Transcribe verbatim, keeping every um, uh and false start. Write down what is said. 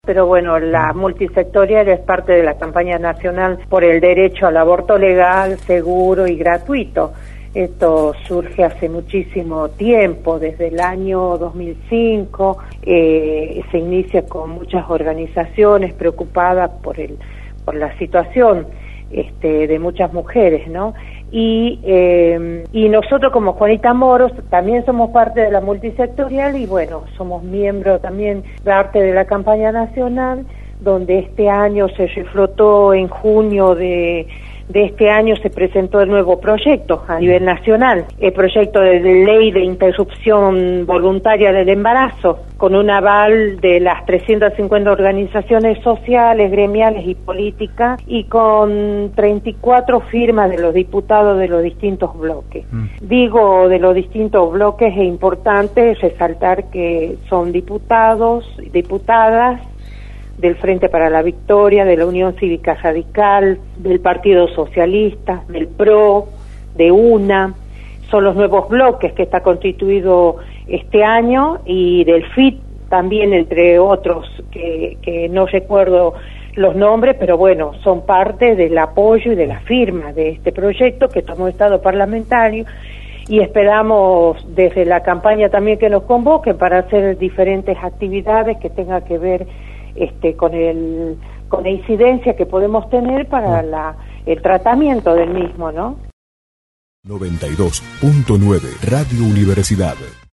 Pero bueno, la multisectorial es parte de la campaña nacional por el derecho al aborto legal, seguro y gratuito. Esto surge hace muchísimo tiempo, desde el año dos mil cinco, eh, se inicia con muchas organizaciones preocupadas por el por la situación este, de muchas mujeres, ¿no? Y, eh, y nosotros como Juanita Moros también somos parte de la multisectorial y bueno, somos miembros también parte de la campaña nacional, donde este año se reflotó en junio de, de este año se presentó el nuevo proyecto a nivel nacional, el proyecto de, de ley de interrupción voluntaria del embarazo, con un aval de las trescientas cincuenta organizaciones sociales, gremiales y políticas, y con treinta y cuatro firmas de los diputados de los distintos bloques. Mm. Digo de los distintos bloques, es importante resaltar que son diputados y diputadas del Frente para la Victoria, de la Unión Cívica Radical, del Partido Socialista, del P R O, de UNA, son los nuevos bloques que está constituido este año, y del F I T también, entre otros, que, que no recuerdo los nombres, pero bueno, son parte del apoyo y de la firma de este proyecto que tomó Estado parlamentario, y esperamos desde la campaña también que nos convoquen para hacer diferentes actividades que tengan que ver este con el con la incidencia que podemos tener para la el tratamiento del mismo, ¿no? noventa y dos punto nueve Radio Universidad.